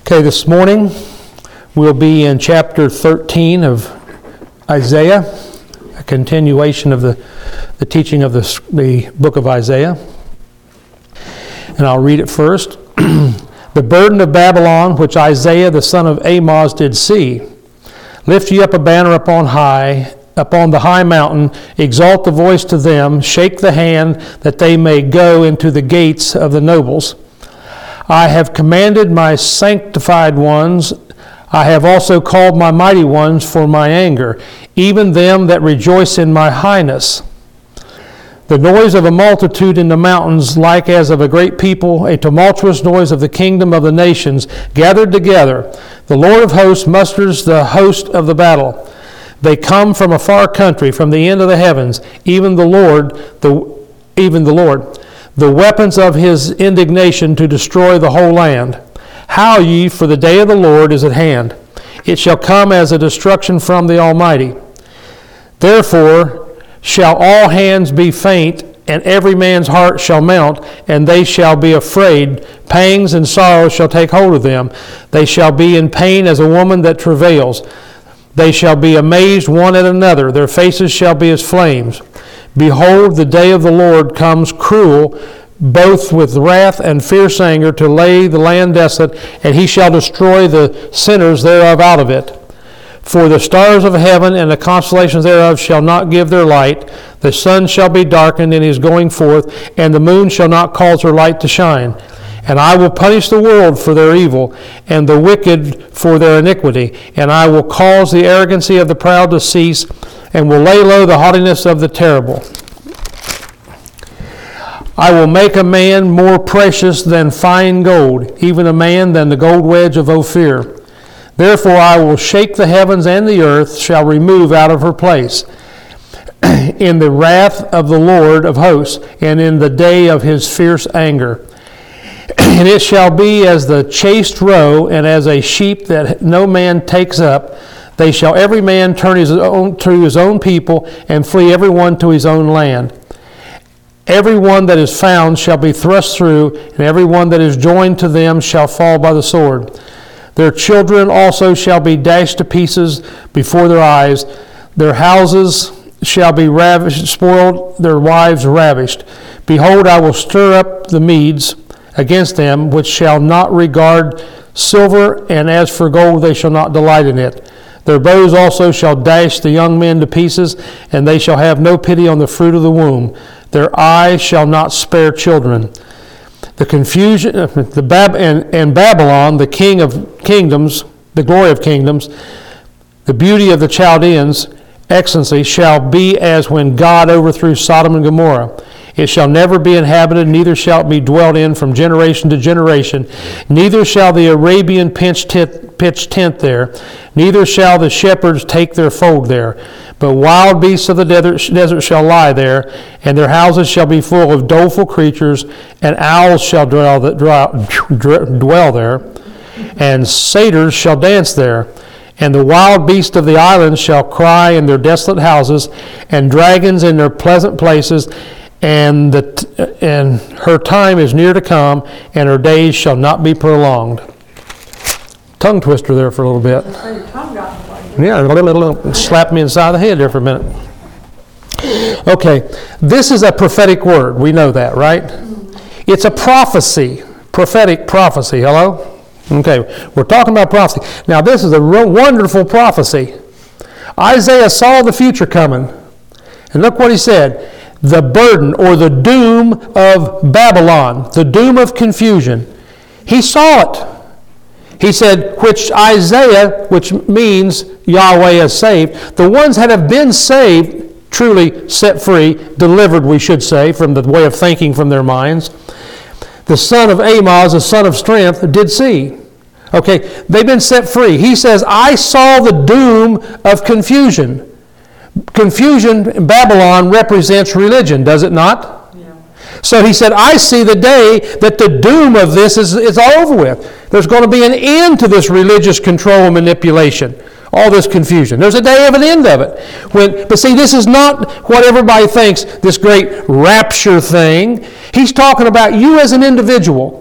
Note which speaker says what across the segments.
Speaker 1: Okay, this morning we'll be in chapter 13 of Isaiah, a continuation of the teaching of the book of Isaiah. And I'll read it first. The burden of Babylon, which Isaiah the son of Amoz did see. Lift ye up a banner upon the high mountain, exalt the voice to them, shake the hand, that they may go into the gates of the nobles. I have commanded my sanctified ones, I have also called my mighty ones for my anger, even them that rejoice in my highness. The noise of a multitude in the mountains, like as of a great people, a tumultuous noise of the kingdom of the nations, gathered together. The Lord of hosts musters the host of the battle. They come from a far country, from the end of the heavens, even the Lord. The weapons of his indignation to destroy the whole land. Howl ye, for the day of the Lord is at hand. It shall come as a destruction from the Almighty. Therefore shall all hands be faint, and every man's heart shall melt, and they shall be afraid. Pangs and sorrows shall take hold of them. They shall be in pain as a woman that travails. They shall be amazed one at another. Their faces shall be as flames. Behold, the day of the Lord comes cruel, both with wrath and fierce anger, to lay the land desolate, and he shall destroy the sinners thereof out of it. For the stars of heaven and the constellations thereof shall not give their light. The sun shall be darkened in his going forth, and the moon shall not cause her light to shine. And I will punish the world for their evil, and the wicked for their iniquity. And I will cause the arrogancy of the proud to cease, and will lay low the haughtiness of the terrible. I will make a man more precious than fine gold, even a man than the gold wedge of Ophir. Therefore I will shake the heavens, and the earth shall remove out of her place in the wrath of the Lord of hosts, and in the day of his fierce anger. And it shall be as the chased roe, and as a sheep that no man takes up. They shall every man turn to his own people, and flee every one to his own land. Every one that is found shall be thrust through, and every one that is joined to them shall fall by the sword. Their children also shall be dashed to pieces before their eyes. Their houses shall be ravished, spoiled, their wives ravished. Behold, I will stir up the Medes against them, which shall not regard silver, and as for gold they shall not delight in it. Their bows also shall dash the young men to pieces, and they shall have no pity on the fruit of the womb. Their eyes shall not spare children. The confusion, and Babylon, the king of kingdoms, the glory of kingdoms, the beauty of the Chaldeans, excellency, shall be as when God overthrew Sodom and Gomorrah. It shall never be inhabited, neither shall it be dwelt in from generation to generation. Neither shall the Arabian pitch tent there, neither shall the shepherds take their fold there. But wild beasts of the desert shall lie there, and their houses shall be full of doleful creatures, and owls shall dwell there, and satyrs shall dance there. And the wild beasts of the islands shall cry in their desolate houses, and dragons in their pleasant places. And her time is near to come, and her days shall not be prolonged. Tongue twister there for a little bit. Yeah, slap me inside the head there for a minute. Okay, this is a prophetic word. We know that, right? It's a prophecy, prophetic prophecy. Hello? Okay, we're talking about prophecy. Now, this is a real wonderful prophecy. Isaiah saw the future coming. And look what he said. The burden or the doom of Babylon, the doom of confusion. He saw it. He said, which Isaiah, which means Yahweh has saved, the ones that have been saved, truly set free, delivered, we should say, from the way of thinking from their minds, the son of Amoz, the son of strength, did see. Okay, they've been set free. He says, I saw the doom of confusion. Confusion in Babylon represents religion, does it not? Yeah. So he said, I see the day that the doom of this is all over with. There's going to be an end to this religious control and manipulation, all this confusion. There's a day of an end of it. But see, this is not what everybody thinks, this great rapture thing. He's talking about you as an individual.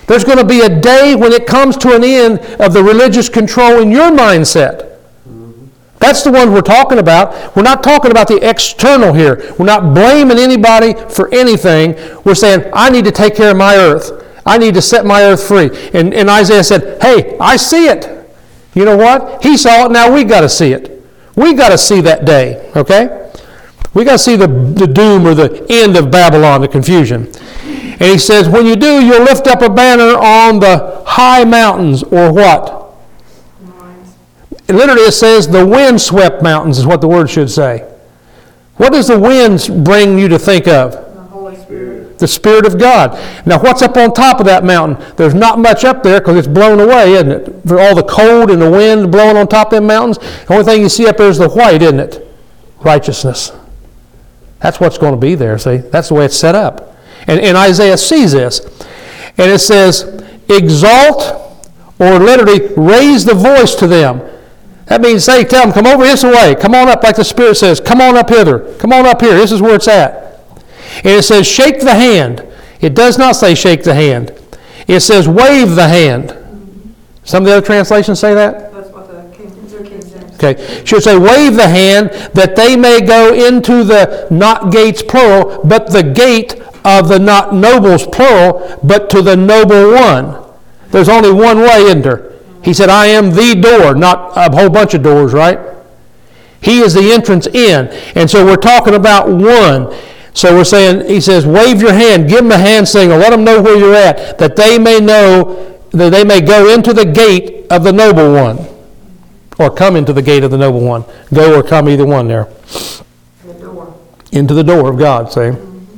Speaker 1: There's going to be a day when it comes to an end of the religious control in your mindset. That's the one we're talking about. We're not talking about the external here. We're not blaming anybody for anything. We're saying, I need to take care of my earth. I need to set my earth free. And Isaiah said, hey, I see it. You know what? He saw it, now we got to see it. We got to see that day, okay? We got to see the doom or the end of Babylon, the confusion. And he says, when you do, you'll lift up a banner on the high mountains, or what? Literally it says the wind-swept mountains is what the word should say. What does the winds bring you to think of?
Speaker 2: The Holy Spirit.
Speaker 1: The Spirit of God. Now what's up on top of that mountain? There's not much up there because it's blown away, isn't it? For all the cold and the wind blowing on top of them mountains, the only thing you see up there is the white, isn't it? Righteousness. That's what's going to be there, see? That's the way it's set up. And Isaiah sees this. And it says, exalt, or literally raise the voice to them. That means, say, tell them, come over this way. Come on up, like the Spirit says. Come on up hither. Come on up here. This is where it's at. And it says, shake the hand. It does not say shake the hand. It says wave the hand. Some of the other translations say that?
Speaker 2: That's what the King James.
Speaker 1: Okay. It should say wave the hand that they may go into the not gates plural, but the gate of the not nobles plural, but to the noble one. There's only one way, isn't there? He said, I am the door, not a whole bunch of doors, right? He is the entrance in. And so we're talking about one. So we're saying, he says, wave your hand, give them a hand signal, let them know where you're at, that they may know, that they may go into the gate of the noble one. Or come into the gate of the noble one. Go or come, either one there.
Speaker 2: The door.
Speaker 1: Into the door of God, say.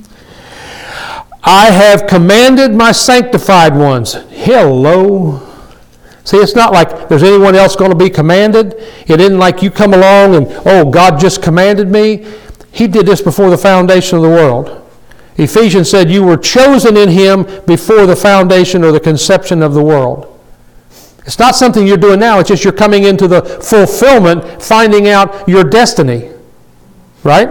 Speaker 1: I have commanded my sanctified ones. Hello. See, it's not like there's anyone else going to be commanded. It isn't like you come along and, oh, God just commanded me. He did this before the foundation of the world. Ephesians said you were chosen in Him before the foundation or the conception of the world. It's not something you're doing now. It's just you're coming into the fulfillment, finding out your destiny. Right?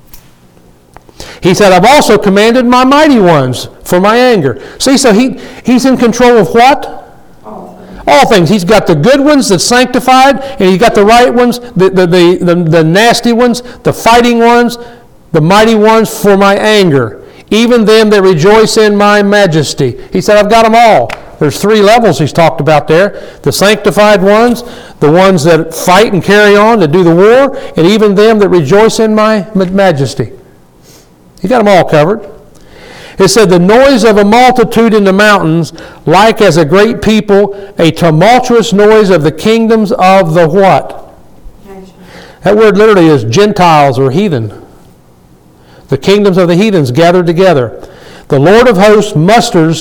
Speaker 1: He said, I've also commanded my mighty ones for my anger. See, so he's in control of what? All things. He's got the good ones that's sanctified, and he's got the right ones, the nasty ones, the fighting ones, the mighty ones for my anger. Even them that rejoice in my majesty. He said, I've got them all. There's 3 levels he's talked about there. The sanctified ones, the ones that fight and carry on, that do the war, and even them that rejoice in my majesty. He got them all covered. It said, the noise of a multitude in the mountains, like as a great people, a tumultuous noise of the kingdoms of the what?
Speaker 2: Nation.
Speaker 1: That word literally is Gentiles or heathen. The kingdoms of the heathens gathered together. The Lord of hosts musters,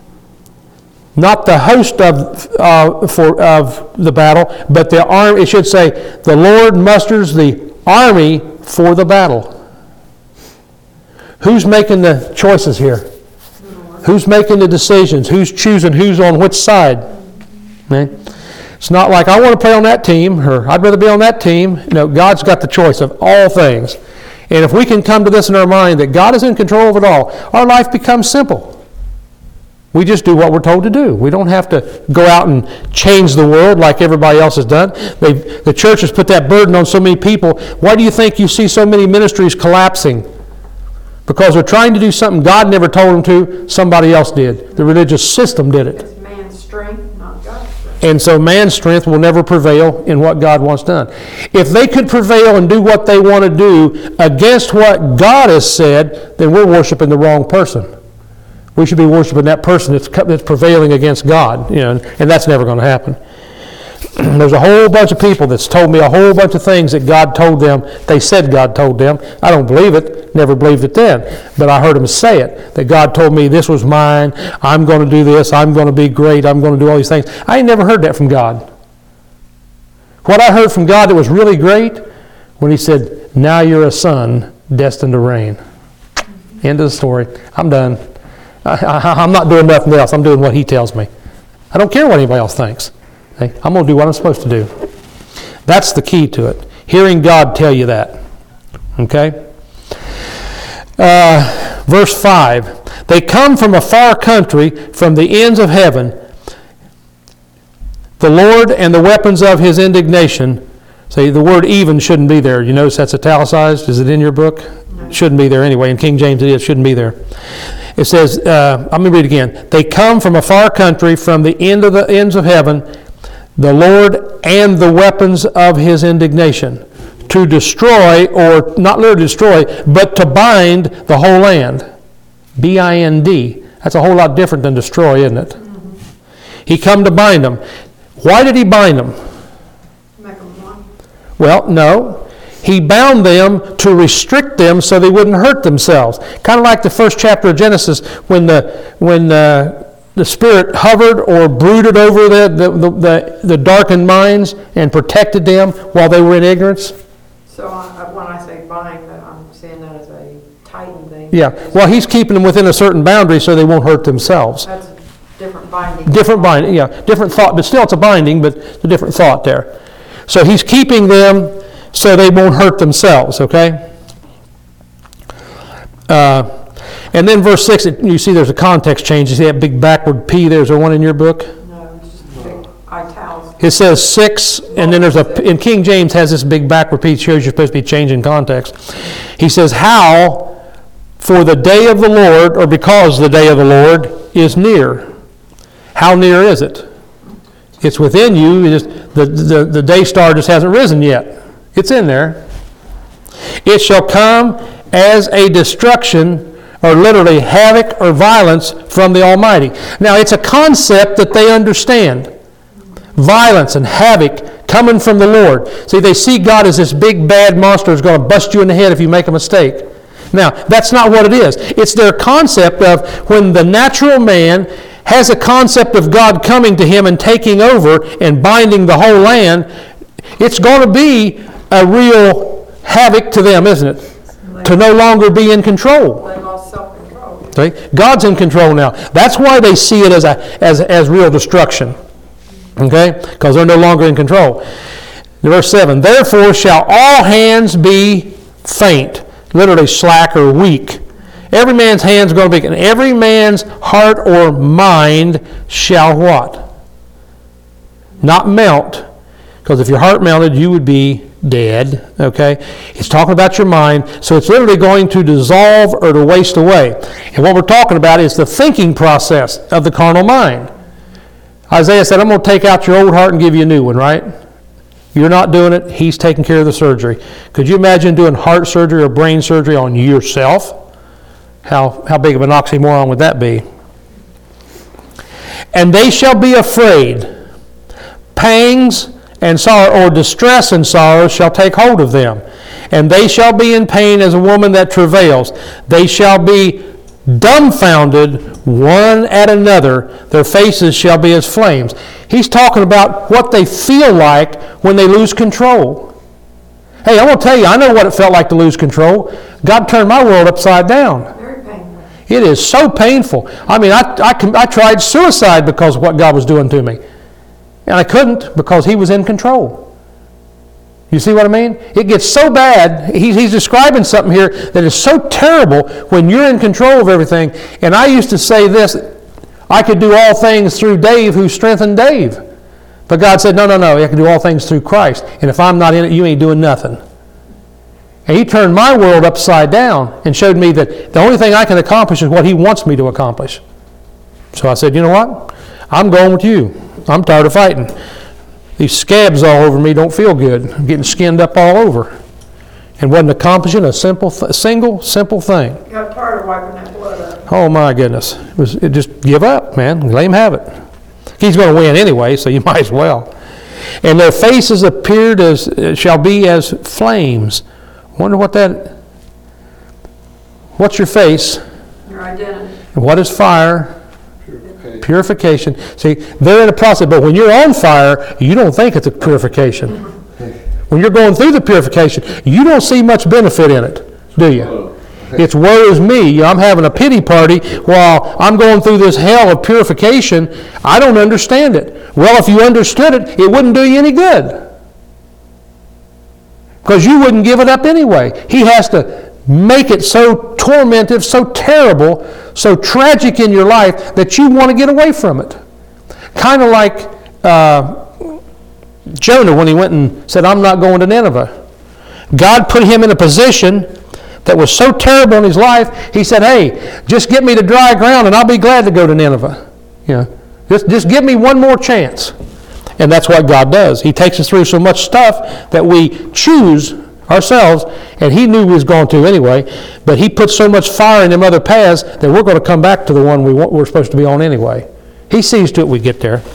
Speaker 1: not the host of the battle, but the army. It should say, the Lord musters the army for the battle. Who's making the choices here? Who's making the decisions? Who's choosing who's on which side? Okay? It's not like I want to play on that team or I'd rather be on that team. No, God's got the choice of all things. And if we can come to this in our mind that God is in control of it all, our life becomes simple. We just do what we're told to do. We don't have to go out and change the world like everybody else has done. The church has put that burden on so many people. Why do you think you see so many ministries collapsing? Because they're trying to do something God never told them to, somebody else did. The religious system did it.
Speaker 2: It's man's strength, not God's strength.
Speaker 1: And so man's strength will never prevail in what God wants done. If they could prevail and do what they want to do against what God has said, then we're worshiping the wrong person. We should be worshiping that person that's prevailing against God, and that's never going to happen. There's a whole bunch of people that's told me a whole bunch of things that God told them. They said God told them. I don't believe it. Never believed it then. But I heard them say it. That God told me this was mine. I'm going to do this. I'm going to be great. I'm going to do all these things. I ain't never heard that from God. What I heard from God that was really great when He said, now you're a son destined to reign. End of the story. I'm done. I'm not doing nothing else. I'm doing what He tells me. I don't care what anybody else thinks. Okay? I'm going to do what I'm supposed to do. That's the key to it. Hearing God tell you that. Okay? Verse 5. They come from a far country, from the ends of heaven. The Lord and the weapons of his indignation. See, the word even shouldn't be there. You notice that's italicized? Is it in your book?
Speaker 2: No.
Speaker 1: Shouldn't be there anyway. In King James it is. Shouldn't be there. It says, let me read again. They come from a far country, from the ends of heaven, the Lord and the weapons of his indignation, to destroy, or not literally destroy, but to bind the whole land. B-I-N-D. That's a whole lot different than destroy, isn't it?
Speaker 2: Mm-hmm.
Speaker 1: He come to bind them. Why did he bind them?
Speaker 2: Make them one.
Speaker 1: Well, no. He bound them to restrict them so they wouldn't hurt themselves. Kind of like the first chapter of Genesis when the Spirit hovered or brooded over the darkened minds and protected them while they were in ignorance.
Speaker 2: So when I say bind, I'm saying that as a tighten thing.
Speaker 1: Yeah. Well, he's keeping them within a certain boundary so they won't hurt themselves.
Speaker 2: That's a different binding.
Speaker 1: Different binding, yeah. Different thought, but still it's a binding, but it's a different thought there. So he's keeping them so they won't hurt themselves, okay? And then verse 6, you see there's a context change. You see that big backward P there? Is there one in your book?
Speaker 2: No, it's just big italics.
Speaker 1: It says 6, and then and King James has this big backward P, shows you're supposed to be changing context. He says, how, for the day of the Lord, or because the day of the Lord is near. How near is it? It's within you. The day star just hasn't risen yet. It's in there. It shall come as a destruction, or literally havoc or violence from the Almighty. Now, it's a concept that they understand. Violence and havoc coming from the Lord. See, they see God as this big bad monster who's going to bust you in the head if you make a mistake. Now, that's not what it is. It's their concept of when the natural man has a concept of God coming to him and taking over and binding the whole land, it's going to be a real havoc to them, isn't it? To no longer be in control.
Speaker 2: They lost self-control.
Speaker 1: See? God's in control now. That's why they see it as real destruction. Okay? Because they're no longer in control. Verse 7, therefore shall all hands be faint, literally slack or weak. Every man's hand's going to be, and every man's heart or mind shall what? Not melt. Because if your heart melted, you would be dead. Okay? It's talking about your mind. So it's literally going to dissolve or to waste away. And what we're talking about is the thinking process of the carnal mind. Isaiah said, I'm going to take out your old heart and give you a new one, right? You're not doing it. He's taking care of the surgery. Could you imagine doing heart surgery or brain surgery on yourself? How big of an oxymoron would that be? And they shall be afraid. Pangs and sorrow, or distress and sorrow, shall take hold of them. And they shall be in pain as a woman that travails. They shall be dumbfounded one at another. Their faces shall be as flames. He's talking about what they feel like when they lose control. Hey, I want to tell you, I know what it felt like to lose control. God turned my world upside down.
Speaker 2: Very painful.
Speaker 1: It is so painful. I mean, I tried suicide because of what God was doing to me. And I couldn't because he was in control. You see what I mean? It gets so bad. He's describing something here that is so terrible when you're in control of everything. And I used to say this, I could do all things through Dave who strengthened Dave. But God said, no, I can do all things through Christ. And if I'm not in it, you ain't doing nothing. And he turned my world upside down and showed me that the only thing I can accomplish is what he wants me to accomplish. So I said, you know what? I'm going with you. I'm tired of fighting. These scabs all over me don't feel good. I'm getting skinned up all over. And wasn't accomplishing a single simple thing.
Speaker 2: Got tired of wiping that blood up.
Speaker 1: Oh my goodness. It just give up, man. Let him have it. He's going to win anyway, so you might as well. And their faces appeared shall be as flames. Wonder what what's your face?
Speaker 2: Your identity.
Speaker 1: And what is fire? Purification. See, they're in a process, but when you're on fire, you don't think it's a purification. When you're going through the purification, you don't see much benefit in it, do you? It's woe is me. I'm having a pity party while I'm going through this hell of purification. I don't understand it. Well, if you understood it, it wouldn't do you any good. Because you wouldn't give it up anyway. He has to make it so tormentive, so terrible, so tragic in your life that you want to get away from it. Kind of like Jonah when he went and said, I'm not going to Nineveh. God put him in a position that was so terrible in his life, he said, hey, just get me to dry ground and I'll be glad to go to Nineveh. Just give me one more chance. And that's what God does. He takes us through so much stuff that we choose ourselves, and he knew we was going to anyway, but he put so much fire in them other paths that we're going to come back to the one we're supposed to be on anyway. He sees to it we get there.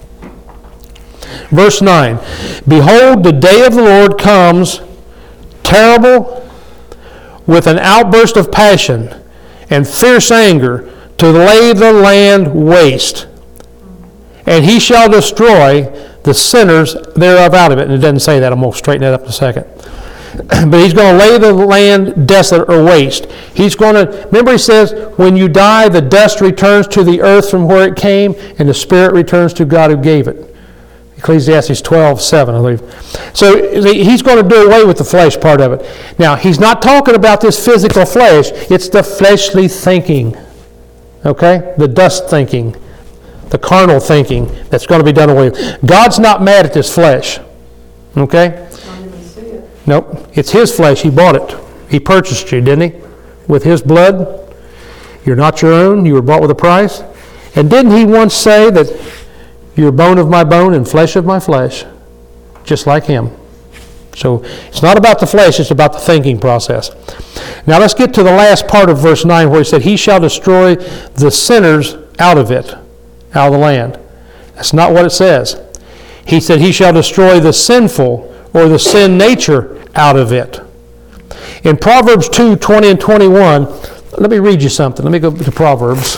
Speaker 1: Verse 9, behold, the day of the Lord comes, terrible, with an outburst of passion and fierce anger, to lay the land waste. And he shall destroy the sinners thereof out of it. And it doesn't say that. I'm going to straighten that up in a second. But he's going to lay the land desolate or waste. He's going to, remember he says, when you die, the dust returns to the earth from where it came, and the spirit returns to God who gave it. Ecclesiastes 12:7, I believe. So he's going to do away with the flesh part of it. Now, he's not talking about this physical flesh. It's the fleshly thinking. Okay? The dust thinking. The carnal thinking that's going to be done away with. God's not mad at this flesh. Okay? Nope. It's his flesh. He bought it. He purchased you, didn't he? With his blood. You're not your own. You were bought with a price. And didn't he once say that you're bone of my bone and flesh of my flesh? Just like him. So it's not about the flesh. It's about the thinking process. Now let's get to the last part of verse 9 where he said, he shall destroy the sinners out of it, out of the land. That's not what it says. He said he shall destroy the sinful or the sin nature out of it. In Proverbs 2:20 and 21, let me read you something. Let me go to Proverbs.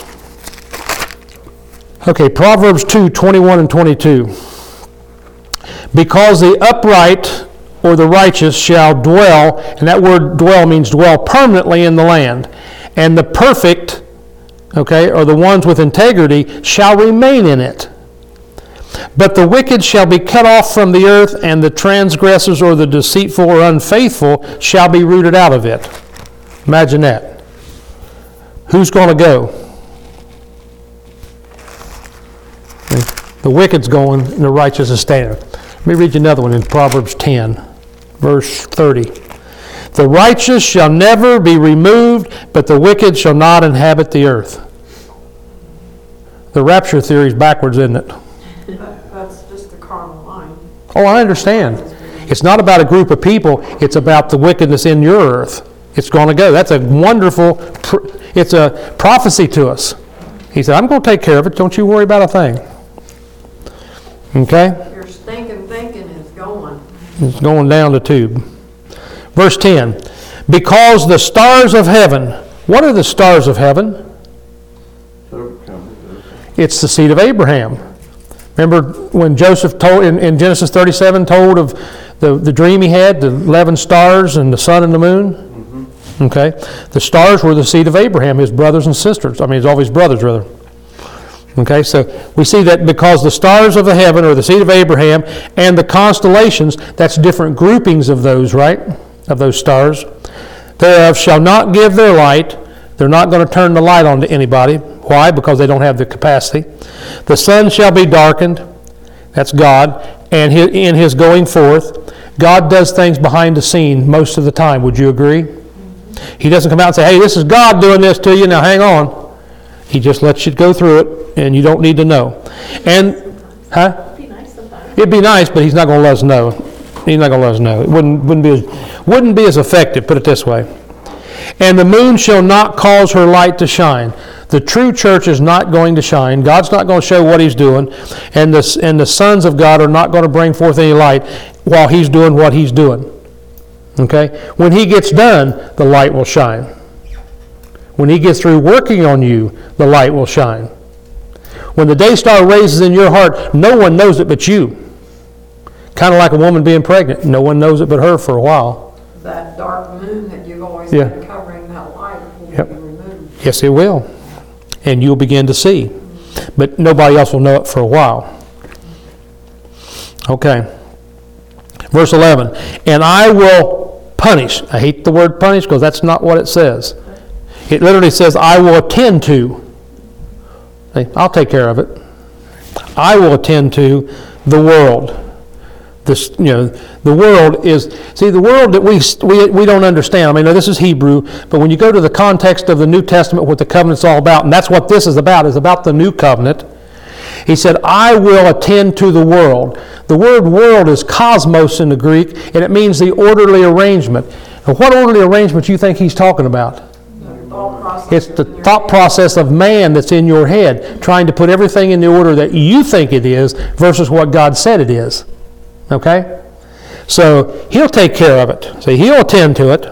Speaker 1: Okay, Proverbs 2:21 and 22. Because the upright or the righteous shall dwell, and that word dwell means dwell permanently in the land, and the perfect, okay, or the ones with integrity, shall remain in it. But the wicked shall be cut off from the earth, and the transgressors or the deceitful or unfaithful shall be rooted out of it. Imagine that. Who's going to go? The wicked's going, and the righteous is standing. Let me read you another one in Proverbs 10, verse 30. The righteous shall never be removed, but the wicked shall not inhabit the earth. The rapture theory is backwards, isn't it?
Speaker 2: That's just the carnal mind.
Speaker 1: Oh, I understand. It's not about a group of people. It's about the wickedness in your earth. It's going to go. That's a wonderful, it's a prophecy to us. He said, I'm going to take care of it. Don't you worry about a thing. Okay?
Speaker 2: Your stinking thinking is going.
Speaker 1: It's going down the tube. Verse 10. Because the stars of heaven. What are the stars of heaven? It's the seed of Abraham. Remember when Joseph told in Genesis 37 told of the dream he had, the 11 stars and the sun and the moon? Mm-hmm. Okay. The stars were the seed of Abraham, his brothers and sisters. I mean, all his brothers, rather. Okay, so we see that because the stars of the heaven are the seed of Abraham, and the constellations, that's different groupings of those, right? Of those stars. Thereof shall not give their light. They're not going to turn the light on to anybody. Why? Because they don't have the capacity. The sun shall be darkened. That's God. And in his going forth, God does things behind the scene most of the time. Would you agree? He doesn't come out and say, hey, this is God doing this to you. Now hang on. He just lets you go through it, and you don't need to know. And,
Speaker 3: It'd be nice sometimes.
Speaker 1: It'd be nice, but he's not going to let us know. He's not going to let us know. It wouldn't be as effective, put it this way. And the moon shall not cause her light to shine. The true church is not going to shine. God's not going to show what he's doing. And the sons of God are not going to bring forth any light while he's doing what he's doing. Okay? When he gets done, the light will shine. When he gets through working on you, the light will shine. When the day star raises in your heart, no one knows it but you. Kind of like a woman being pregnant. No one knows it but her for a while.
Speaker 2: That dark moon that you've always been covering that light will be removed.
Speaker 1: Yes, it will. And you'll begin to see. But nobody else will know it for a while. Okay. Verse 11. And I will punish. I hate the word punish because that's not what it says. It literally says, I will attend to. Hey, I'll take care of it. I will attend to the world. This, the world is, see, the world that we don't understand. I mean, this is Hebrew, but when you go to the context of the New Testament, what the covenant's all about, and that's what this is about the new covenant. He said, I will attend to the world. The word world is cosmos in the Greek, and it means the orderly arrangement. And what orderly arrangement do you think he's talking about? It's the thought process of man that's in your head, trying to put everything in the order that you think it is versus what God said it is. Okay? So he'll take care of it. So he'll attend to it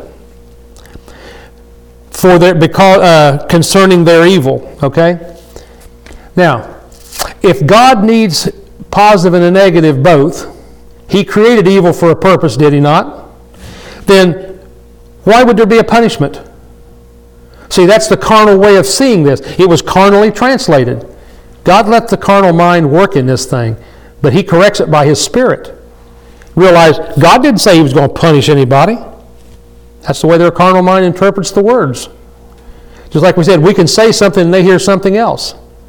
Speaker 1: concerning their evil. Okay? Now, if God needs positive and a negative both, he created evil for a purpose, did he not? Then why would there be a punishment? See, that's the carnal way of seeing this. It was carnally translated. God let the carnal mind work in this thing, but he corrects it by his Spirit. Realize God didn't say he was going to punish anybody. That's the way their carnal mind interprets the words. Just like we said, we can say something and they hear something else.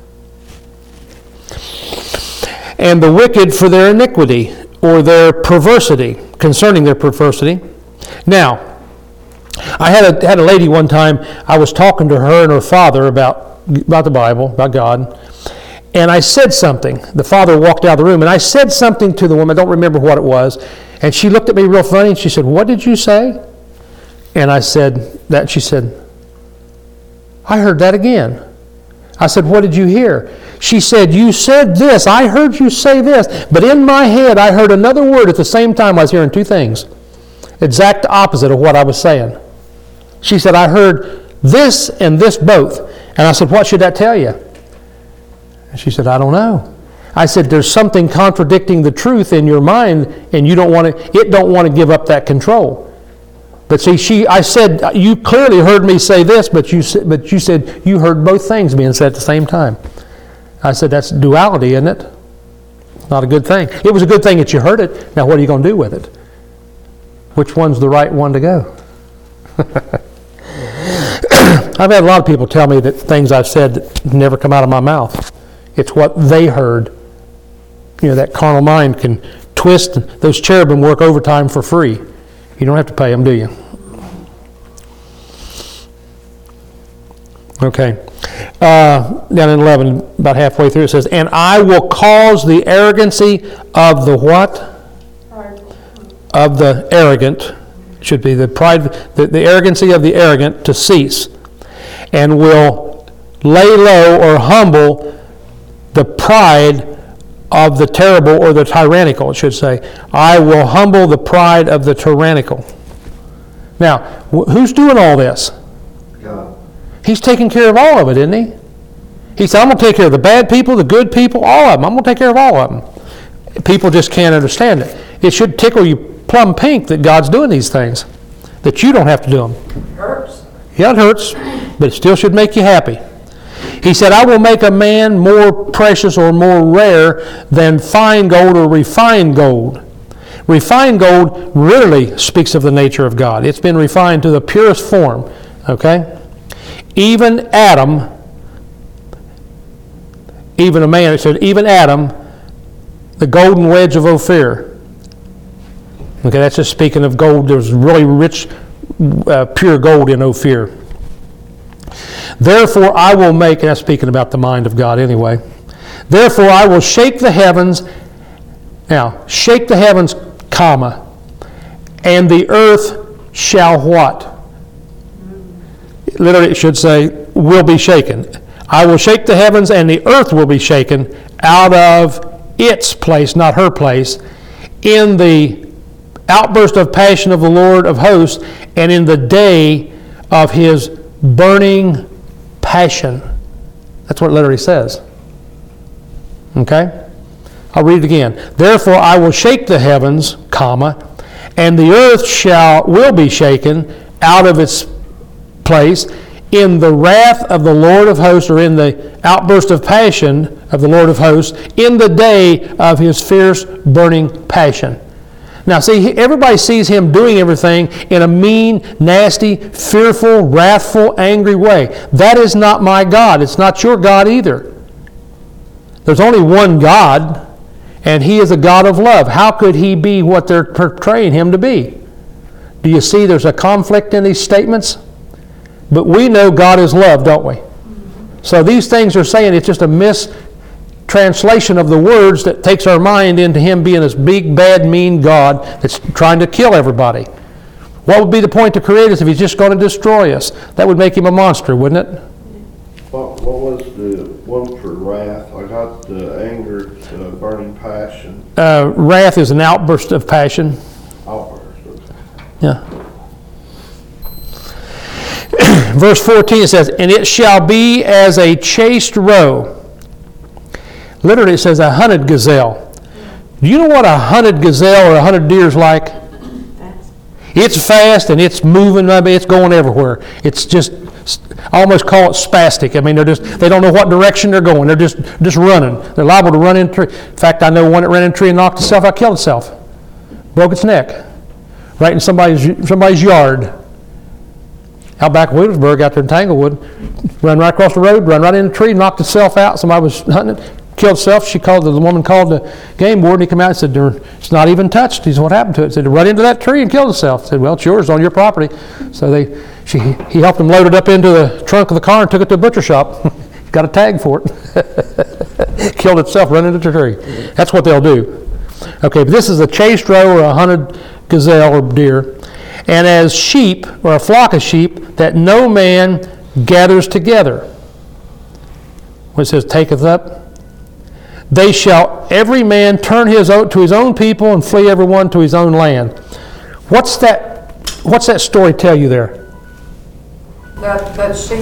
Speaker 1: And the wicked for their iniquity or their perversity, concerning their perversity. Now, I had a lady one time, I was talking to her and her father about the Bible, about God, and I said something. The father walked out of the room, and I said something to the woman, I don't remember what it was, and she looked at me real funny, and she said, what did you say? And I said that, she said, I heard that again. I said, what did you hear? She said, you said this, I heard you say this, but in my head I heard another word at the same time. I was hearing two things, exact opposite of what I was saying. She said, I heard this and this both. And I said, what should that tell you? And she said, I don't know. I said, there's something contradicting the truth in your mind, and it don't want to give up that control. But see, I said, you clearly heard me say this, but you said you heard both things being said at the same time. I said, that's duality, isn't it? It's not a good thing. It was a good thing that you heard it. Now what are you going to do with it? Which one's the right one to go? I've had a lot of people tell me that things I've said that never come out of my mouth. It's what they heard. That carnal mind can twist. Those cherubim work overtime for free. You don't have to pay them, do you? Okay. Down in 11, about halfway through, it says, and I will cause the arrogancy of the what? Of the arrogant. Should be the pride, the arrogancy of the arrogant to cease, and will lay low or humble the pride of the terrible or the tyrannical, it should say. I will humble the pride of the tyrannical. Now, who's doing all this?
Speaker 4: God.
Speaker 1: He's taking care of all of it, isn't he? He said, I'm going to take care of the bad people, the good people, all of them. I'm going to take care of all of them. People just can't understand it. It should tickle you plumb pink that God's doing these things, that you don't have to do them.
Speaker 2: Hurts.
Speaker 1: Yeah, it hurts, but it still should make you happy. He said, I will make a man more precious or more rare than fine gold or refined gold. Refined gold really speaks of the nature of God. It's been refined to the purest form, okay? Even Adam, even a man, it said, even Adam, the golden wedge of Ophir. Okay, that's just speaking of gold. There's really rich, pure gold in Ophir. Therefore I will make, and that's speaking about the mind of God anyway. Therefore I will shake the heavens, now, shake the heavens, comma, and the earth shall what? Literally it should say, will be shaken. I will shake the heavens and the earth will be shaken out of its place, not her place, in the outburst of passion of the Lord of hosts, and in the day of his burning passion. That's what it literally says. Okay? I'll read it again. Therefore I will shake the heavens, comma, and the earth will be shaken out of its place in the wrath of the Lord of hosts, or in the outburst of passion of the Lord of hosts, in the day of his fierce burning passion. Now see, everybody sees him doing everything in a mean, nasty, fearful, wrathful, angry way. That is not my God. It's not your God either. There's only one God, and he is a God of love. How could he be what they're portraying him to be? Do you see there's a conflict in these statements? But we know God is love, don't we? So these things are saying it's just a mistranslation of the words that takes our mind into him being this big, bad, mean God that's trying to kill everybody. What would be the point to create us if he's just going to destroy us? That would make him a monster, wouldn't it?
Speaker 4: What was the one for wrath? I got the anger, burning passion.
Speaker 1: Wrath is an outburst of passion.
Speaker 4: Outburst. Okay.
Speaker 1: Yeah. Verse 14 it says, and it shall be as a chaste roe. Literally it says a hunted gazelle. Do you know what a hunted gazelle or a hunted deer is like?
Speaker 3: Fast.
Speaker 1: It's fast and it's moving. I mean, it's going everywhere. It's just, I almost call it spastic. I mean, they don't know what direction they're going. They're just running. They're liable to run into a tree. In fact, I know one that ran into a tree and knocked itself out, killed itself. Broke its neck. Right in somebody's yard. Out back in Williamsburg, out there in Tanglewood, run right across the road, run right in the tree, knocked itself out. Somebody was hunting it, killed itself. The woman called the game warden. He came out and said, it's not even touched. He said, what happened to it? He said, it run into that tree and killed itself. He said, well, it's yours, on your property. So he helped him load it up into the trunk of the car and took it to a butcher shop. Got a tag for it. Killed itself, run into the tree. That's what they'll do. Okay, but this is a chaste roe or a hunted gazelle or deer. And as sheep, or a flock of sheep, that no man gathers together. When it says, taketh up, they shall every man turn to his own people and flee every one to his own land. What's that story tell you there?
Speaker 2: That sheep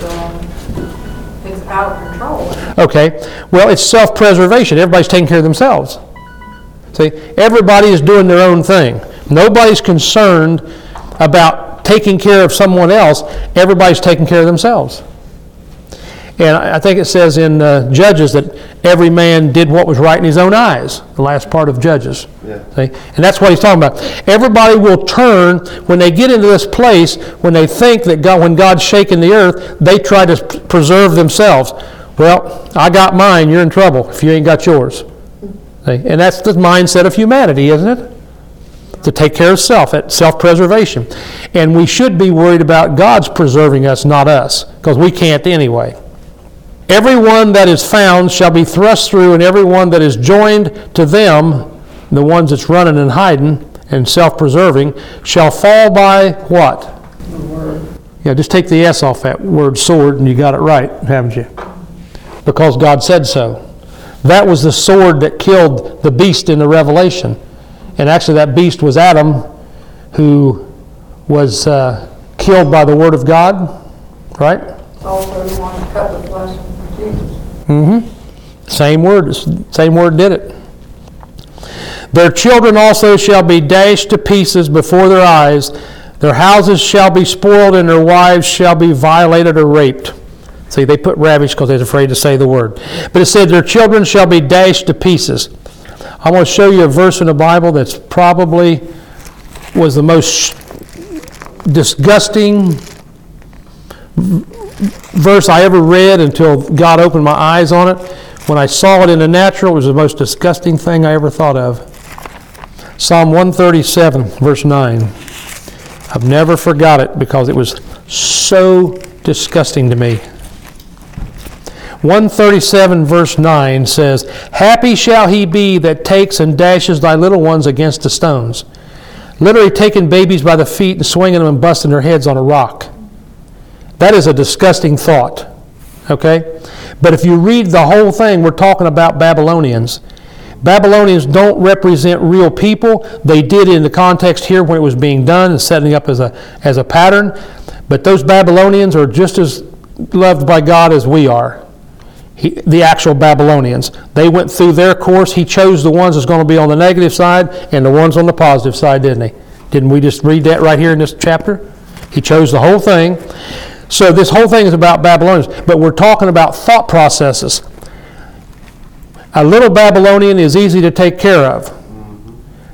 Speaker 2: is out of control.
Speaker 1: Okay, well, it's self-preservation. Everybody's taking care of themselves. See, everybody is doing their own thing. Nobody's concerned about taking care of someone else. Everybody's taking care of themselves. And I think it says in Judges that every man did what was right in his own eyes, the last part of Judges.
Speaker 4: Yeah.
Speaker 1: See? And that's what he's talking about. Everybody will turn, when they get into this place, when they think that when God's shaking the earth, they try to preserve themselves. Well, I got mine, you're in trouble if you ain't got yours. See? And that's the mindset of humanity, isn't it? To take care of self-preservation. And we should be worried about God's preserving us, not us, because we can't anyway. Every one that is found shall be thrust through, and every one that is joined to them, the ones that's running and hiding and self-preserving, shall fall by what?
Speaker 2: The word.
Speaker 1: Yeah, just take the S off that word sword, and you got it right, haven't you? Because God said so. That was the sword that killed the beast in the Revelation. And actually that beast was Adam, who was killed by the Word of God, right?
Speaker 2: Also, you want to cut the flesh of Jesus.
Speaker 1: Mm-hmm. Same word did it. Their children also shall be dashed to pieces before their eyes. Their houses shall be spoiled, and their wives shall be violated or raped. See, they put ravished because they're afraid to say the word. But it said their children shall be dashed to pieces. I'm going to show you a verse in the Bible that's probably was the most disgusting verse I ever read until God opened my eyes on it. When I saw it in the natural, it was the most disgusting thing I ever thought of. Psalm 137, verse 9. I've never forgot it because it was so disgusting to me. 137 verse 9 says, happy shall he be that takes and dashes thy little ones against the stones. Literally taking babies by the feet and swinging them and busting their heads on a rock. That is a disgusting thought. Okay? But if you read the whole thing, we're talking about Babylonians. Babylonians don't represent real people. They did in the context here when it was being done and setting up as a pattern. But those Babylonians are just as loved by God as we are. The actual Babylonians. They went through their course. He chose the ones that's going to be on the negative side and the ones on the positive side, didn't he? Didn't we just read that right here in this chapter? He chose the whole thing. So this whole thing is about Babylonians. But we're talking about thought processes. A little Babylonian is easy to take care of.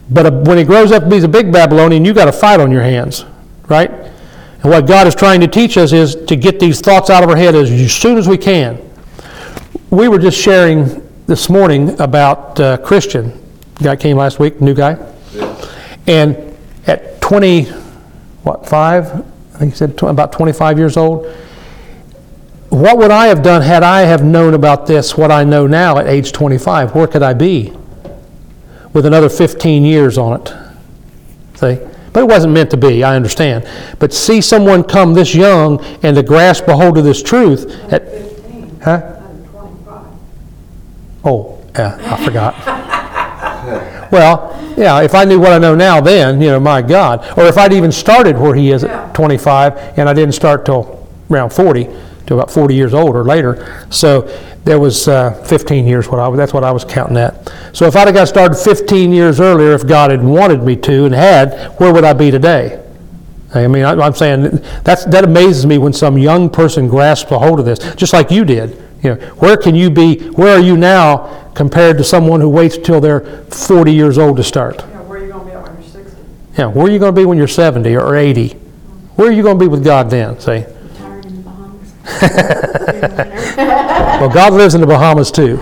Speaker 1: But when he grows up to be a big Babylonian, you got a fight on your hands, right? And what God is trying to teach us is to get these thoughts out of our head as soon as we can. We were just sharing this morning about Christian. Guy came last week, new guy.
Speaker 4: Yeah.
Speaker 1: And at 5? I think he said about 25 years old. What would I have done had I have known about this, what I know now at age 25? Where could I be? With another 15 years on it. See? But it wasn't meant to be, I understand. But see someone come this young and to grasp a hold of this truth at
Speaker 2: 15.
Speaker 1: Huh?
Speaker 2: I'm 25.
Speaker 1: Oh, yeah, I forgot. Well, yeah, if I knew what I know now then, my God. Or if I'd even started where he is
Speaker 2: Yeah.
Speaker 1: at 25 and I didn't start till around 40, till about 40 years old or later. So there was 15 years, that's what I was counting at. So if I'd have got started 15 years earlier, if God had wanted me to and had, where would I be today? I mean, I'm saying that amazes me when some young person grasps a hold of this, just like you did. Where can you be, where are you now compared to someone who waits till they're 40 years old to start?
Speaker 2: Yeah, where are you going to be at when you're 60?
Speaker 1: Yeah, where are you going to be when you're 70 or 80? Where are you going to be with God then, see?
Speaker 3: Retired in the Bahamas. During the winter.
Speaker 1: Well, God lives in the Bahamas too.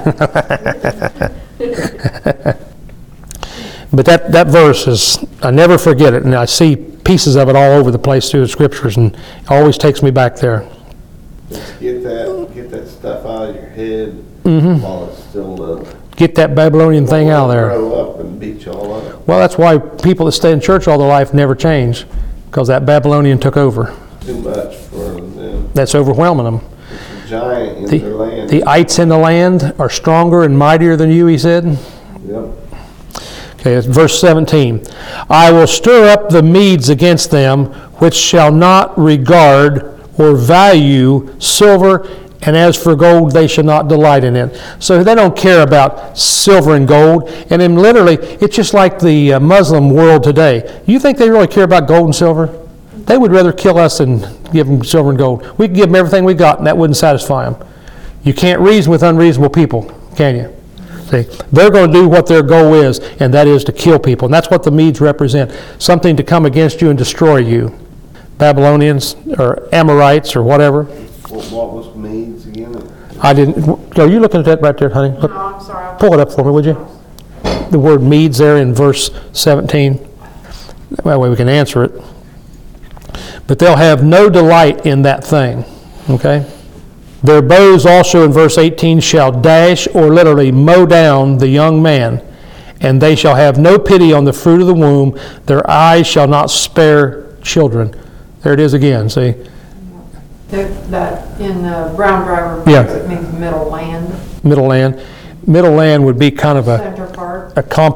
Speaker 1: But that verse is, I never forget it, and I see pieces of it all over the place through the scriptures, and it always takes me back there.
Speaker 4: Just get that stuff out of your head while it's still little.
Speaker 1: Get that Babylonian thing out of there.
Speaker 4: Grow up and beat you all up.
Speaker 1: Well, that's why people that stay in church all their life never change, because that Babylonian took over.
Speaker 4: Too much for them.
Speaker 1: That's overwhelming them.
Speaker 4: It's a giant in their land.
Speaker 1: The ites in the land are stronger and mightier than you, he said.
Speaker 4: Yep.
Speaker 1: Okay, it's verse 17. I will stir up the Medes against them, which shall not regard or value silver, and as for gold, they shall not delight in it. So they don't care about silver and gold. And then literally, it's just like the Muslim world today. You think they really care about gold and silver? They would rather kill us than give them silver and gold. We could give them everything we got, and that wouldn't satisfy them. You can't reason with unreasonable people, can you? See, they're going to do what their goal is, and that is to kill people. And that's what the Medes represent, something to come against you and destroy you. Babylonians or Amorites or whatever.
Speaker 4: What was Medes again?
Speaker 1: I didn't. Are you looking at that right there, honey? Look,
Speaker 2: No, I'm sorry.
Speaker 1: pull it up for me, would you? The word Medes there in verse 17. That way we can answer it. But they'll have no delight in that thing. Okay? Their bows also in verse 18 shall dash or literally mow down the young man, and they shall have no pity on the fruit of the womb. Their eyes shall not spare children. There it is again, see?
Speaker 2: That in the Brown Driver books,
Speaker 1: Yeah.
Speaker 2: it means middle land,
Speaker 1: Middle land. Middle land would be kind of
Speaker 2: center part.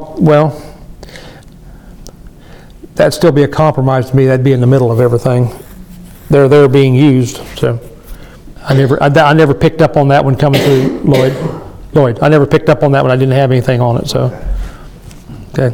Speaker 1: that'd still be a compromise to me. That'd be in the middle of everything. They're being used, so. I never picked up on that one coming through, Lloyd. I never picked up on that one. I didn't have anything on it, so. Okay.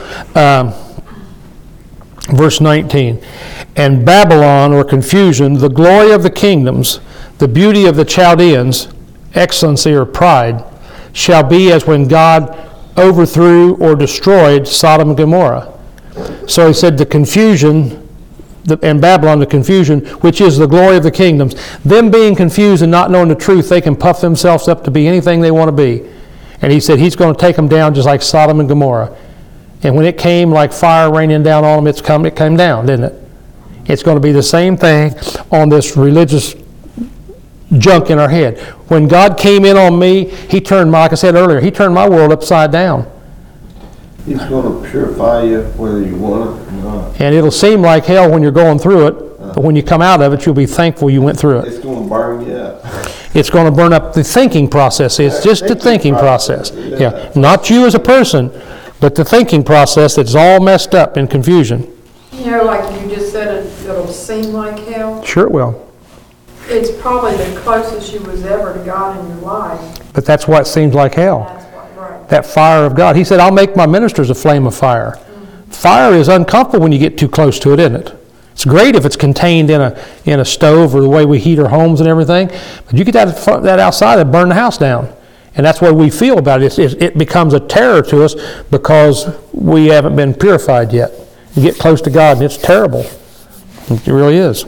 Speaker 1: Verse 19. And Babylon, or confusion, the glory of the kingdoms, the beauty of the Chaldeans, excellency or pride, shall be as when God overthrew or destroyed Sodom and Gomorrah. So he said the confusion, and Babylon, the confusion, which is the glory of the kingdoms. Them being confused and not knowing the truth, they can puff themselves up to be anything they want to be. And he said he's going to take them down just like Sodom and Gomorrah. And when it came like fire raining down on them, it came down, didn't it? It's going to be the same thing on this religious junk in our head. When God came in on me, he turned like I said earlier, he turned my world upside down.
Speaker 4: He's going to purify you whether you want it or not.
Speaker 1: And it'll seem like hell when you're going through it, but when you come out of it, you'll be thankful you went through it.
Speaker 4: It's going to burn you up.
Speaker 1: It's going to burn up the thinking process. It's just the thinking process. Yeah, not you as a person, but the thinking process that's all messed up in confusion.
Speaker 2: You know, like you just said, it'll seem like hell.
Speaker 1: Sure it will.
Speaker 2: It's probably the closest you was ever to God in your life.
Speaker 1: But that's why it seems like hell.
Speaker 2: That's what, right.
Speaker 1: That fire of God. He said, I'll make my ministers a flame of fire. Fire is uncomfortable when you get too close to it, isn't it? It's great if it's contained in a stove or the way we heat our homes and everything. But you get that outside, it'll burn the house down. And that's what we feel about it. It becomes a terror to us because we haven't been purified yet. You get close to God and it's terrible. It really is.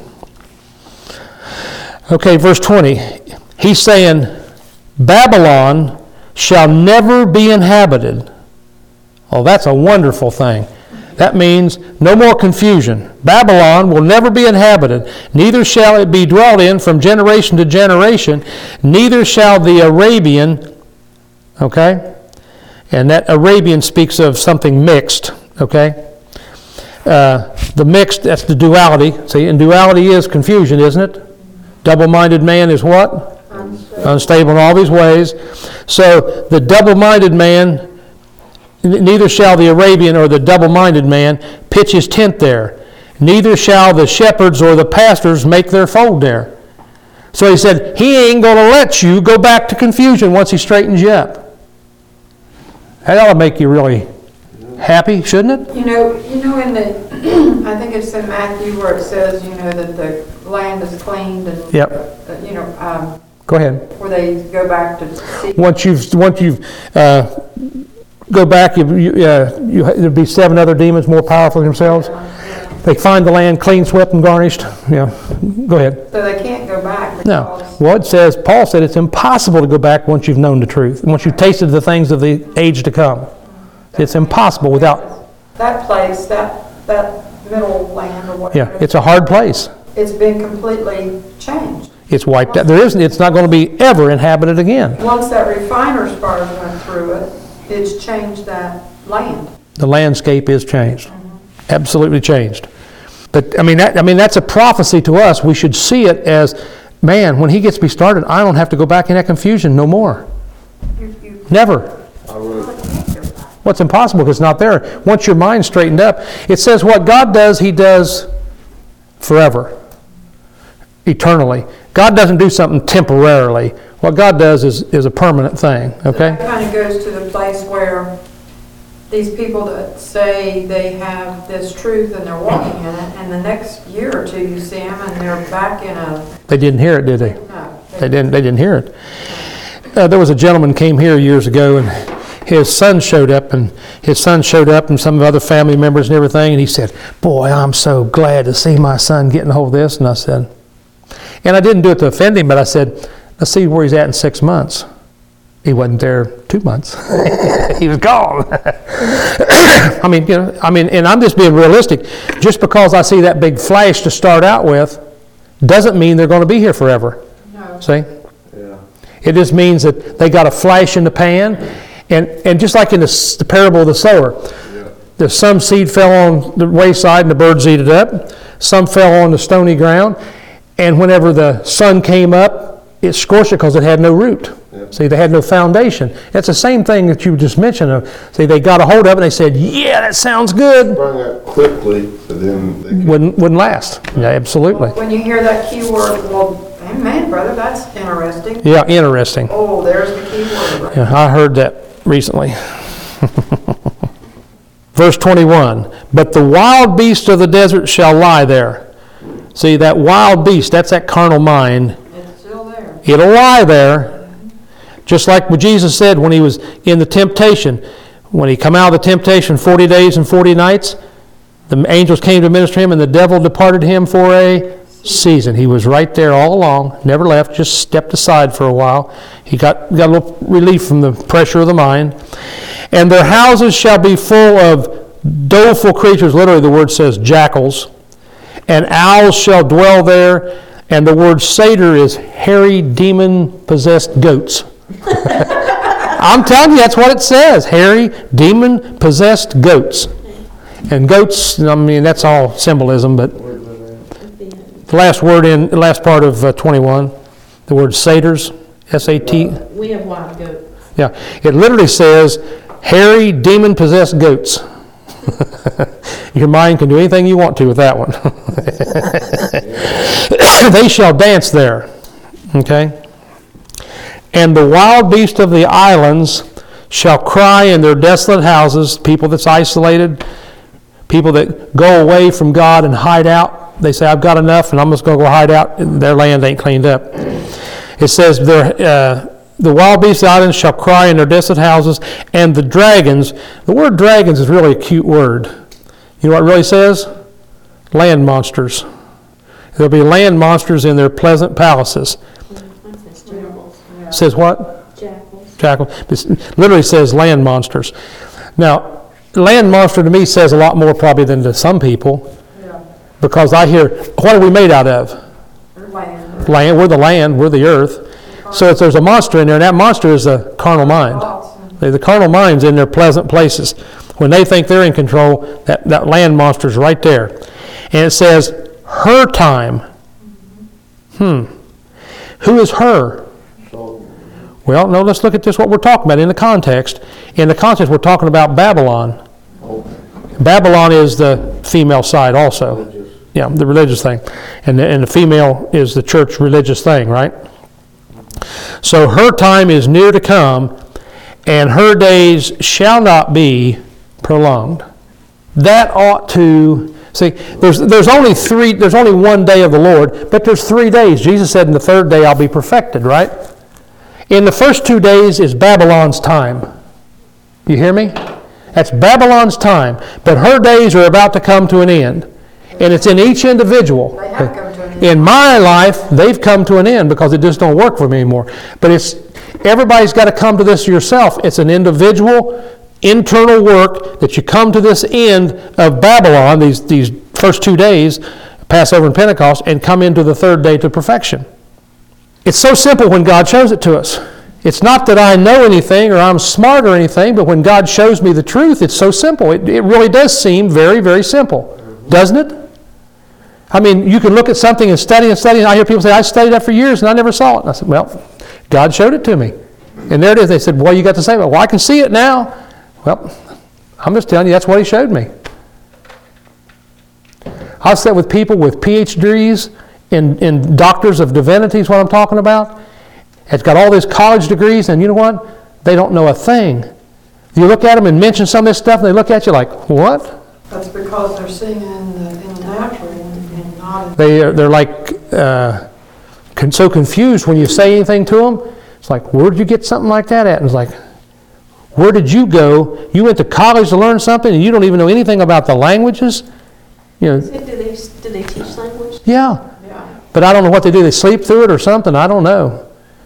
Speaker 1: Okay, verse 20. He's saying, Babylon shall never be inhabited. Oh, that's a wonderful thing. That means no more confusion. Babylon will never be inhabited, neither shall it be dwelt in from generation to generation, neither shall the Arabian, okay? And that Arabian speaks of something mixed, okay? The mixed, that's the duality. See, and duality is confusion, isn't it? Double-minded man is what? Unstable in all his ways. So the double-minded man, neither shall the Arabian or the double-minded man pitch his tent there. Neither shall the shepherds or the pastors make their fold there. So he said, he ain't going to let you go back to confusion once he straightens you up. That ought to make you really happy, shouldn't it?
Speaker 2: You know, in the, I think it's in Matthew where it says, that the land is cleaned and,
Speaker 1: Yep. Go ahead.
Speaker 2: Where they go back to see.
Speaker 1: Once you've go back, there'll be 7 other demons more powerful than themselves. They find the land clean, swept, and garnished. Yeah, go ahead.
Speaker 2: So they can't go back.
Speaker 1: No. Well, it says, Paul said it's impossible to go back once you've known the truth, once you've tasted the things of the age to come. It's impossible without.
Speaker 2: That place, that middle land or whatever.
Speaker 1: Yeah, it's a hard place.
Speaker 2: It's been completely changed.
Speaker 1: It's wiped out. It's not going to be ever inhabited again.
Speaker 2: Once that refiner's fires went through it, it's changed that land.
Speaker 1: The landscape is changed. Absolutely changed. But I mean that's a prophecy to us. We should see it as, man, when he gets me started, I don't have to go back in that confusion no more. Never. What's impossible because it's not there. Once your mind's straightened up, it says what God does, he does forever, eternally. God doesn't do something temporarily. What God does is a permanent thing, okay?
Speaker 2: So that kind of goes to the place where these people that say they have this truth and they're walking in it, and the next year or two you see them and they're back in a...
Speaker 1: They didn't hear it, did they?
Speaker 2: No.
Speaker 1: They didn't hear it. There was a gentleman came here years ago, and his son showed up, and some other family members and everything, and he said, boy, I'm so glad to see my son getting a hold of this. And I said, and I didn't do it to offend him, but I said, let's see where he's at in 6 months. He wasn't there 2 months. He was gone. And I'm just being realistic. Just because I see that big flash to start out with doesn't mean they're going to be here forever.
Speaker 2: No.
Speaker 1: See?
Speaker 4: Yeah.
Speaker 1: It just means that they got a flash in the pan. And just like in the parable of the sower, there's some seed fell on the wayside and the birds ate it up. Some fell on the stony ground. And whenever the sun came up, it scorched it because it had no root.
Speaker 4: Yep.
Speaker 1: See, they had no foundation. It's the same thing that you just mentioned. See, they got a hold of it and they said, yeah, that sounds good.
Speaker 4: Sprung up quickly, but then they
Speaker 1: Wouldn't last. Yeah, absolutely.
Speaker 2: When you hear that key word, well, man, brother, that's interesting.
Speaker 1: Yeah, interesting.
Speaker 2: Oh, there's the key word. Right?
Speaker 1: Yeah, I heard that recently. Verse 21, but the wild beast of the desert shall lie there. See, that wild beast, that's that carnal mind.
Speaker 2: It's still there.
Speaker 1: It'll lie there. Just like what Jesus said when he was in the temptation. When he come out of the temptation 40 days and 40 nights, the angels came to minister him and the devil departed him for a season. He was right there all along, never left, just stepped aside for a while. He got a little relief from the pressure of the mind. And their houses shall be full of doleful creatures. Literally the word says jackals. And owls shall dwell there. And the word satyr is hairy, demon-possessed goats. I'm telling you, that's what it says. Hairy, demon-possessed goats. And goats, that's all symbolism, but the last part of 21, the word satyrs, S-A-T.
Speaker 3: We have wild goat.
Speaker 1: Yeah, it literally says hairy, demon-possessed goats. Your mind can do anything you want to with that one. They shall dance there. Okay? And the wild beast of the islands shall cry in their desolate houses, people that's isolated, people that go away from God and hide out. They say, I've got enough and I'm just going to go hide out. Their land ain't cleaned up. It says the wild beasts of the islands shall cry in their desolate houses, and the dragons. The word dragons is really a cute word. You know what it really says? Land monsters. There'll be land monsters in their pleasant palaces. It says what?
Speaker 3: Jackals.
Speaker 1: Jackal. It literally says land monsters. Now, land monster to me says a lot more probably than to some people,
Speaker 2: Yeah.
Speaker 1: because I hear, what are we made out of?
Speaker 2: Land.
Speaker 1: Land. We're the land. We're the earth. So if there's a monster in there, and that monster is the carnal mind. The carnal mind's in their pleasant places. When they think they're in control, that land monster's right there. And it says, her time. Who is her?
Speaker 4: So,
Speaker 1: Well, no, let's look at this, what we're talking about in the context. In the context, we're talking about Babylon. Babylon is the female side also. Yeah, the religious thing. And the female is the church religious thing, right? So her time is near to come, and her days shall not be prolonged. That ought to see. There's only one day of the Lord, but there's 3 days. Jesus said, "In the third day I'll be perfected." Right? In the first 2 days is Babylon's time. You hear me? That's Babylon's time, but her days are about to come to an end, and it's in each individual.
Speaker 2: They have come to an end.
Speaker 1: In my life, they've come to an end because it just don't work for me anymore. But everybody's got to come to this yourself. It's an individual, internal work that you come to this end of Babylon, these first 2 days, Passover and Pentecost, and come into the third day to perfection. It's so simple when God shows it to us. It's not that I know anything or I'm smart or anything, but when God shows me the truth, it's so simple. It really does seem very, very simple, doesn't it? I mean, you can look at something and study, and I hear people say, I studied that for years and I never saw it. And I said, well, God showed it to me. And there it is. They said, well, you got to say, well, I can see it now. Well, I'm just telling you, that's what he showed me. I've sat with people with PhDs in doctors of divinity is what I'm talking about. It's got all these college degrees, and you know what? They don't know a thing. You look at them and mention some of this stuff, and they look at you like, what?
Speaker 2: That's because they're seeing it in the natural and not.
Speaker 1: They're like so confused when you say anything to them. It's like, where did you get something like that at? And it's like, where did you go? You went to college to learn something, and you don't even know anything about the languages. You know,
Speaker 3: Do they teach language?
Speaker 1: yeah.
Speaker 2: Yeah.
Speaker 1: But I don't know what they do. They sleep through it or something. I don't know.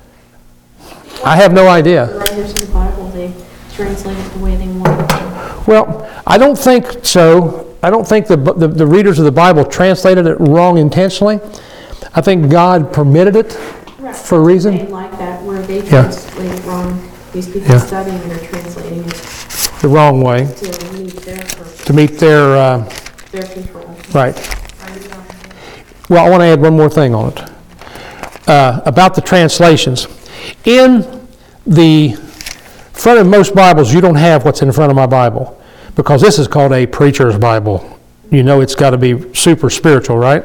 Speaker 1: I have no idea.
Speaker 3: The writers in the Bible, they translate it the way they want it.
Speaker 1: Well, I don't think so. I don't think the readers of the Bible translated it wrong intentionally. I think God permitted it for a reason.
Speaker 3: They like that, where they translate it wrong. These people
Speaker 1: Yeah.
Speaker 3: studying it are translating it
Speaker 1: The wrong way
Speaker 3: to meet their purpose,
Speaker 1: to meet their
Speaker 3: their control.
Speaker 1: right. Well, I want to add one more thing on it about the translations. In the front of most Bibles, you don't have what's in front of my Bible because this is called a preacher's Bible. You know it's got to be super spiritual, right?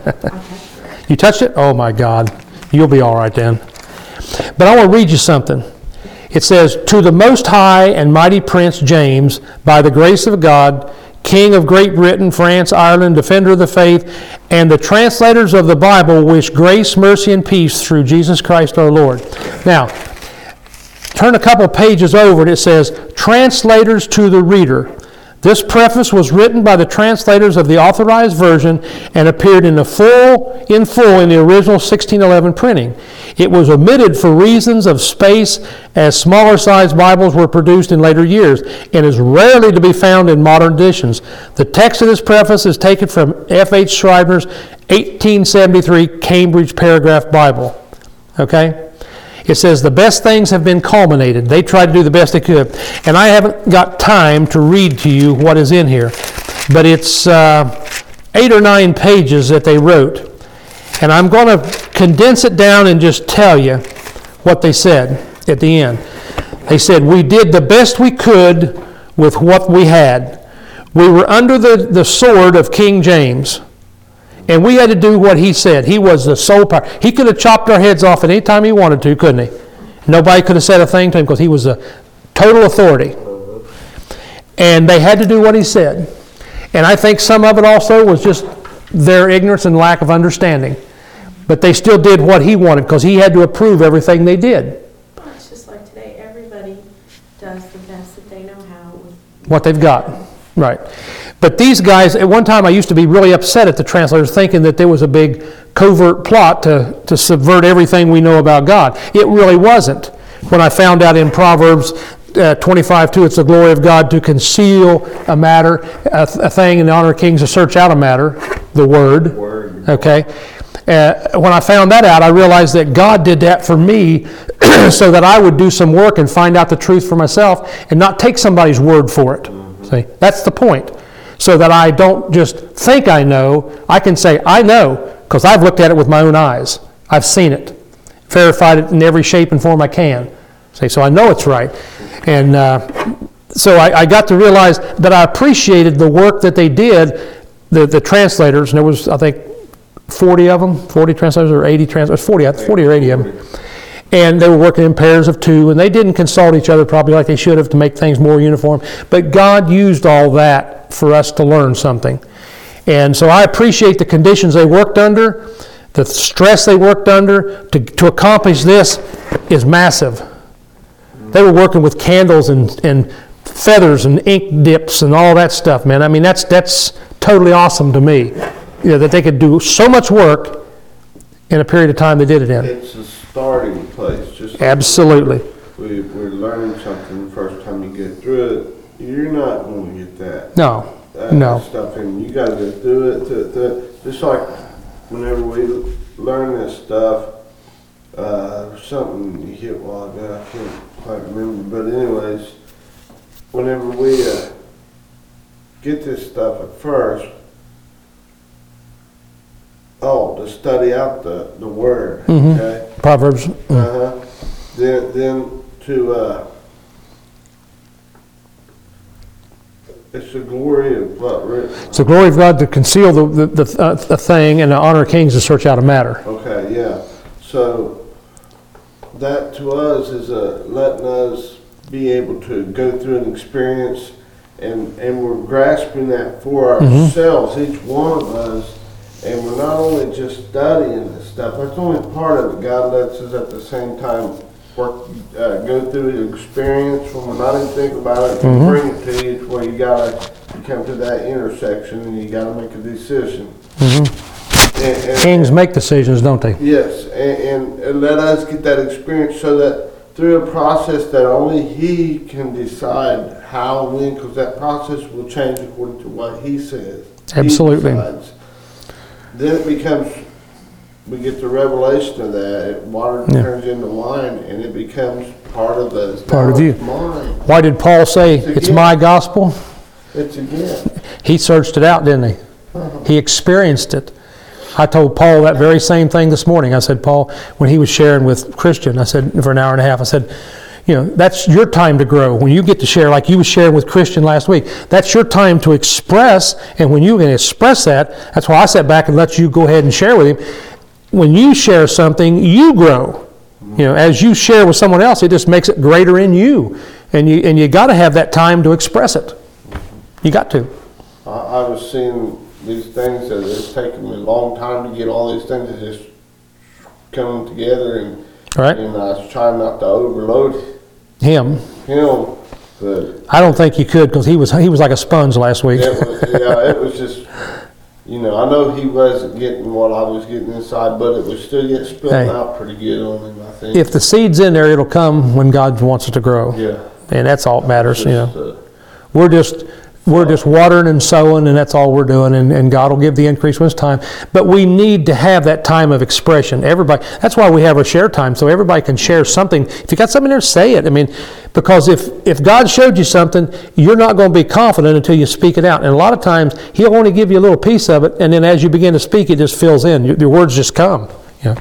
Speaker 1: You touched it? Oh my God. You'll be all right then. But I want to read you something. It says, "To the Most High and Mighty Prince James, by the grace of God, King of Great Britain, France, Ireland, defender of the faith, and the translators of the Bible, wish grace, mercy, and peace through Jesus Christ our Lord." Now, turn a couple pages over and it says, "Translators to the reader. This preface was written by the translators of the Authorized Version and appeared in full in the original 1611 printing. It was omitted for reasons of space as smaller sized Bibles were produced in later years and is rarely to be found in modern editions. The text of this preface is taken from F.H. Scribner's 1873 Cambridge Paragraph Bible." Okay? It says the best things have been culminated. They tried to do the best they could. And I haven't got time to read to you what is in here. But it's 8 or 9 pages that they wrote. And I'm going to condense it down and just tell you what they said at the end. They said, "We did the best we could with what we had. We were under the sword of King James. And we had to do what he said. He was the sole power. He could have chopped our heads off at any time he wanted to, couldn't he? Nobody could have said a thing to him because he was the total authority. And they had to do what he said. And I think some of it also was just their ignorance and lack of understanding. But they still did what he wanted because he had to approve everything they did. what they've got. Right. But these guys, at one time I used to be really upset at the translators, thinking that there was a big covert plot to subvert everything we know about God. It really wasn't. When I found out in Proverbs 25:2, it's the glory of God to conceal a matter, a thing, in the honor of kings to search out a matter, the word. Okay. When I found that out, I realized that God did that for me so that I would do some work and find out the truth for myself and not take somebody's word for it. See, that's the point. So that I don't just think I know, I can say I know because I've looked at it with my own eyes. I've seen it, verified it in every shape and form I can. See, so I know it's right. And so I got to realize that I appreciated the work that they did, the translators, and there was, I think, 40 of them, 40 translators or 80 translators, 40 or 80 of them. And they were working in pairs of two, and they didn't consult each other probably like they should have to make things more uniform. But God used all that for us to learn something. And so I appreciate the conditions they worked under, the stress they worked under. To accomplish this is massive. They were working with candles and feathers and ink dips and all that stuff, man. I mean, that's totally awesome to me. You know, that they could do so much work in a period of time they did it in.
Speaker 4: It's a starting place. Just
Speaker 1: Absolutely.
Speaker 4: we're learning something the first time you get through it. You're not going to get that.
Speaker 1: No.
Speaker 4: Stuff, and you got to go through it. Just like whenever we learn this stuff, something you hit a while ago, I can't quite remember. But anyways, whenever we get this stuff at first, to study out the word, okay?
Speaker 1: Proverbs.
Speaker 4: Then to it's the glory of what written.
Speaker 1: It's the glory of God to conceal the thing, and the honor of kings to search out a matter.
Speaker 4: Okay, yeah. So that to us is letting us be able to go through an experience, and we're grasping that for ourselves, each one of us. And we're not only just studying this stuff, that's only part of it. God lets us at the same time go through the experience when we're not even thinking about it and bring it to you. It's where you come to that intersection and you gotta make a decision. And
Speaker 1: Kings make decisions, don't they?
Speaker 4: yes, and let us get that experience so that through a process that only He can decide how, when, because that process will change according to what He says.
Speaker 1: Absolutely.
Speaker 4: He decides. Then it becomes, we get the revelation of that. Water turns into wine, and it becomes part of the
Speaker 1: Part of you.
Speaker 4: Mine.
Speaker 1: Why did Paul say it's my gospel?
Speaker 4: It's a gift.
Speaker 1: He searched it out, didn't he? He experienced it. I told Paul that very same thing this morning. I said, Paul, when he was sharing with Christian, I said, for an hour and a half, I said, you know, that's your time to grow. When you get to share, like you was sharing with Christian last week, that's your time to express. And when you can express that, that's why I sat back and let you go ahead and share with him. When you share something, you grow. You know, as you share with someone else, it just makes it greater in you. And you got to have that time to express it. You got to.
Speaker 4: I was seeing these things that it's taken me a long time to get all these things to just come together, and
Speaker 1: Right.
Speaker 4: and I was trying not to overload
Speaker 1: Him.
Speaker 4: but
Speaker 1: I don't think you could, because he was like a sponge last week.
Speaker 4: it was just, you know, I know he wasn't getting what I was getting inside, but it was still getting spilling out pretty good on him, I think.
Speaker 1: If the seed's in there, it'll come when God wants it to grow.
Speaker 4: Yeah.
Speaker 1: And that's all that matters, you know.
Speaker 4: Just,
Speaker 1: We're just watering and sowing, and that's all we're doing, and God will give the increase when it's time. But we need to have that time of expression. Everybody, that's why we have a share time, so everybody can share something. If you got something there, say it. I mean, because if God showed you something, you're not going to be confident until you speak it out. And a lot of times, He'll only give you a little piece of it, and then as you begin to speak, it just fills in. Your words just come. You know?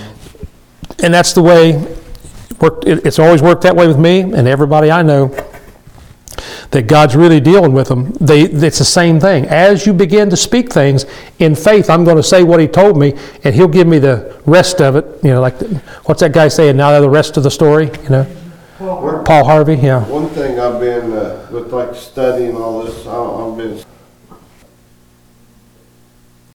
Speaker 1: And that's the way, it's always worked that way with me and everybody I know, that God's really dealing with them. It's the same thing. As you begin to speak things in faith, I'm going to say what He told me, and He'll give me the rest of it. You know, like what's that guy saying? Now the rest of the story. You know, Paul Harvey. Yeah.
Speaker 4: One thing I've been with like studying all this, I've been